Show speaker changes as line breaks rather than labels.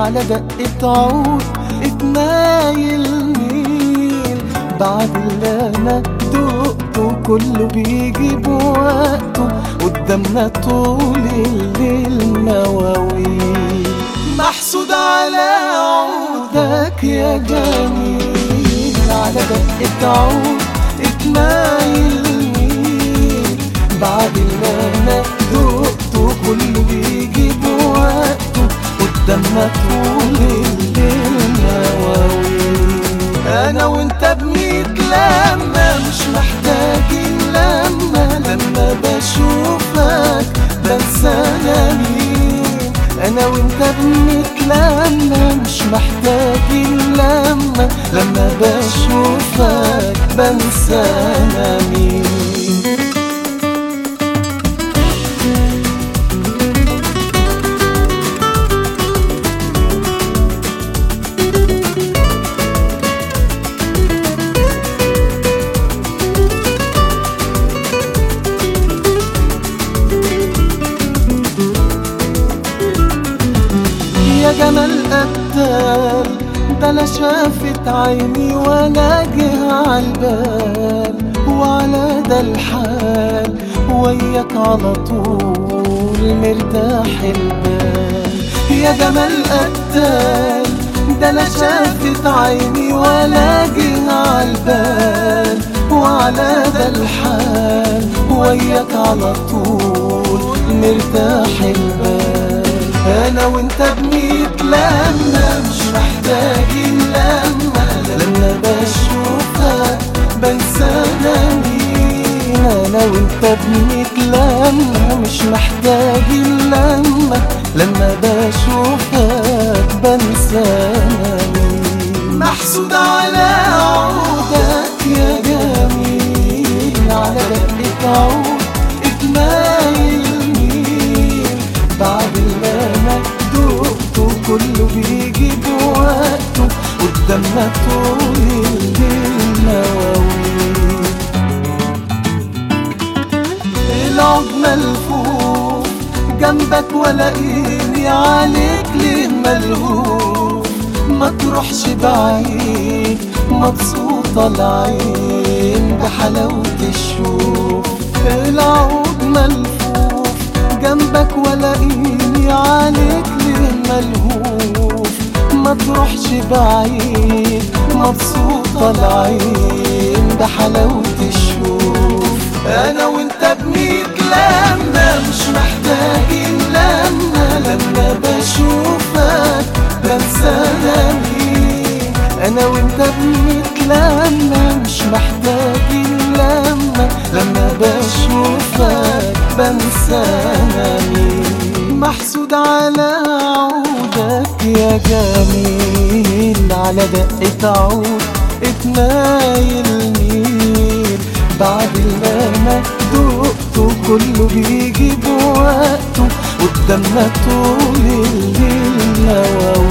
على دقة عود اتنايلني بعد اللي انا دقته كله بيجي بوقته قدامنا طول الليل مواويل. محسود على عودك يا جميل على دقة عود اتنايلني بعد اللي انا دقته كله بيجي بوقته قدامنا طول الليل مواويل. انا وانت بنتلمى مش محتاجين لما بشوفك بنسى انا مين. انا وانت بنتلمى مش محتاجين لما بشوفك بنسى انا مين. يا جمال قتال ده لا شافت عيني ولا جه عالبال وعلى ده الحال وياك على طول مرتاح البال. يا جمال قتال ده لا شافت عيني ولا جه عالبال وعلى ده الحال وياك على طول مرتاح البال. انا وانت بنتلمى مش محتاجين لما بشوفك بنسى انا مين. انا وانت بنتلمى مش محتاجين لما بشوفك بنسى انا مين. محسود على عودك يا جميل على دقة عود اتنايلني بعد اللي انا دقته كله بيجي بوقته قدامنا طول الليل مواويل. العود ملفوف جنبك ولاقيني عليك ليه ملهوف ما تروحش بعيد مبسوطة العين بحلاوة الشوف. العود ملفوف جنبك ولاقيني عليك ليه ملهوف ما تروحش بعيد مبسوطة العين بحلاوة الشوف. انا وانت بنتلمى مش محتاجين لما بشوفك بنسى انا مين. انا وانت بنتلمى مش محتاجين لما بشوفك بنسى انا مين. محسود على عودك يا جميل على دقة عود اتنايلني بعد اللي انا دقته كله بيجي بوقته قدامنا طول الليل مواويل.